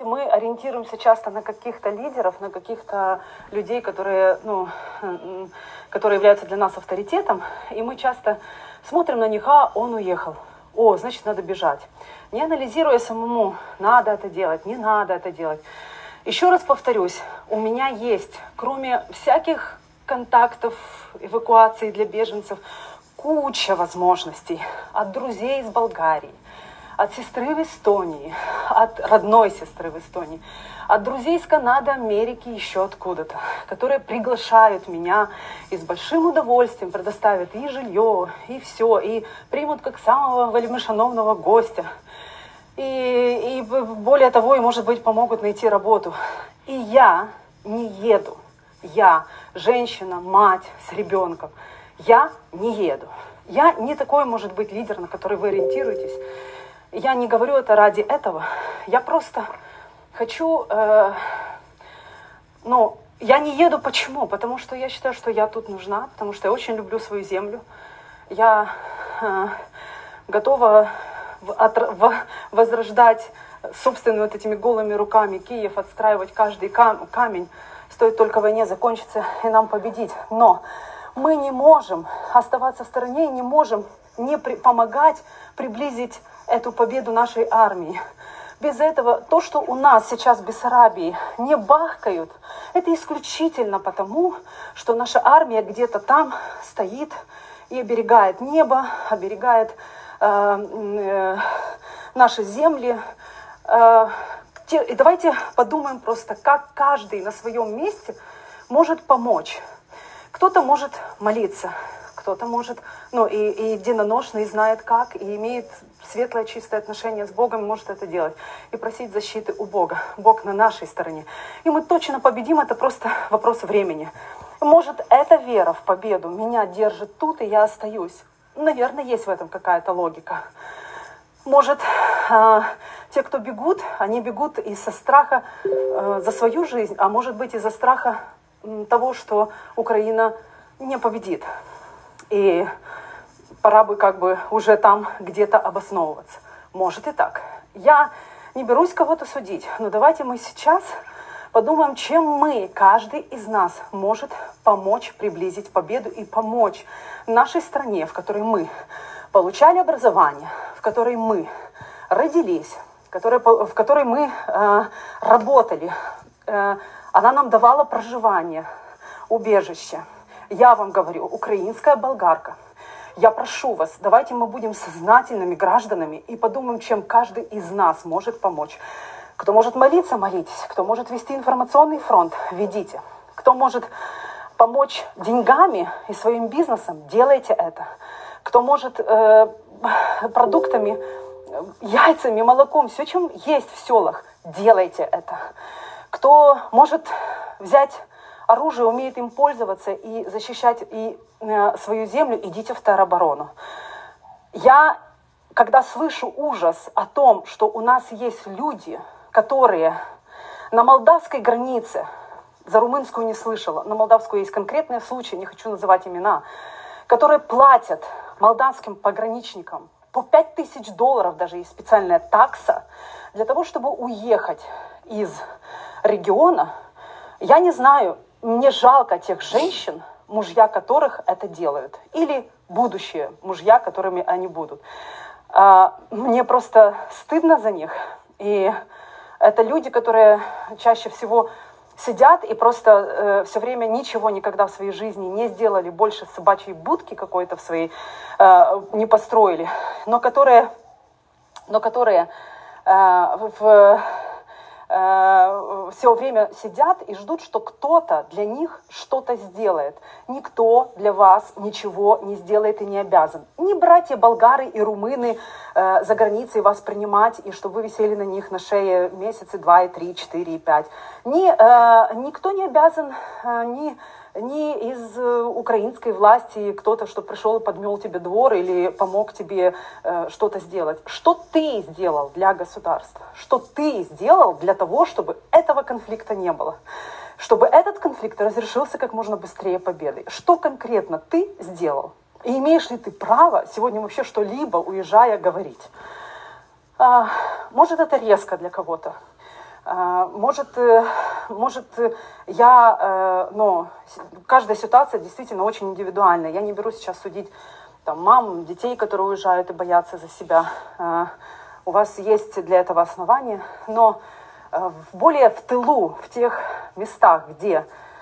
мы ориентируемся часто на каких-то лидеров, на каких-то людей, которые являются для нас авторитетом, и мы часто смотрим на них, он уехал, значит, надо бежать. Не анализируя самому, надо это делать, не надо это делать. Еще раз повторюсь, у меня есть, кроме всяких контактов, эвакуации для беженцев, куча возможностей от друзей из Болгарии, от сестры в Эстонии, от родной сестры в Эстонии, от друзей из Канады, Америки, еще откуда-то, которые приглашают меня и с большим удовольствием предоставят и жилье, и все, и примут как самого вельмишановного гостя. И более того, и, может быть, помогут найти работу. И я не еду. Я женщина, мать с ребенком. Я не еду. Я не такой, может быть, лидер, на который вы ориентируетесь. Я не говорю это ради этого. Я просто хочу... я не еду почему? Потому что я считаю, что я тут нужна, потому что я очень люблю свою землю. Я готова возрождать собственными вот этими голыми руками Киев, отстраивать каждый камень. Стоит только войне закончиться и нам победить. Но мы не можем оставаться в стороне и не можем не помогать приблизить эту победу нашей армии. Без этого то, что у нас сейчас в Бессарабии не бахкают, это исключительно потому, что наша армия где-то там стоит и оберегает небо, оберегает наши земли. И давайте подумаем просто, как каждый на своем месте может помочь. Кто-то может молиться, кто-то может, и единоношный знает как, и имеет светлое, чистое отношение с Богом, может это делать. И просить защиты у Бога. Бог на нашей стороне. И мы точно победим, это просто вопрос времени. Может, эта вера в победу меня держит тут, и я остаюсь. Наверное, есть в этом какая-то логика. Может, те, кто бегут, они бегут из-за страха за свою жизнь, а может быть из-за страха того, что Украина не победит. И пора бы уже там где-то обосновываться. Может и так. Я не берусь кого-то судить, но давайте мы сейчас подумаем, чем мы, каждый из нас, может помочь приблизить победу и помочь нашей стране, в которой мы получали образование, в которой мы родились, в которой мы работали. Она нам давала проживание, убежище. Я вам говорю, украинская болгарка. Я прошу вас, давайте мы будем сознательными гражданами и подумаем, чем каждый из нас может помочь. Кто может молиться, молитесь. Кто может вести информационный фронт, ведите. Кто может помочь деньгами и своим бизнесом, делайте это. Кто может продуктами, яйцами, молоком, все, чем есть в селах, делайте это. Кто может взять оружие, умеет им пользоваться и защищать свою землю, идите в тероборону. Я, когда слышу ужас о том, что у нас есть люди, которые на молдавской границе, за румынскую не слышала, на молдавскую есть конкретные случаи, не хочу называть имена, которые платят молдавским пограничникам по $5000, даже есть специальная такса, для того, чтобы уехать из региона. Я не знаю, мне жалко тех женщин, мужья которых это делают, или будущие мужья, которыми они будут. Мне просто стыдно за них. И это люди, которые чаще всего сидят и просто все время ничего никогда в своей жизни не сделали, больше собачьей будки какой-то в своей не построили, но которые все время сидят и ждут, что кто-то для них что-то сделает. Никто для вас ничего не сделает и не обязан. Ни братья болгары и румыны за границей вас принимать, и чтобы вы висели на них на шее месяцы 2, и 3, 4, и 5. Никто не обязан, ни из украинской власти кто-то, что пришел и подмел тебе двор или помог тебе что-то сделать. Что ты сделал для государства? Что ты сделал для того, чтобы этого конфликта не было? Чтобы этот конфликт разрешился как можно быстрее победой? Что конкретно ты сделал? И имеешь ли ты право сегодня вообще что-либо, уезжая, говорить? Может, это резко для кого-то. Каждая ситуация действительно очень индивидуальна. Я не берусь сейчас судить там, мам, детей, которые уезжают и боятся за себя. У вас есть для этого основания, но более в тылу, в тех местах, где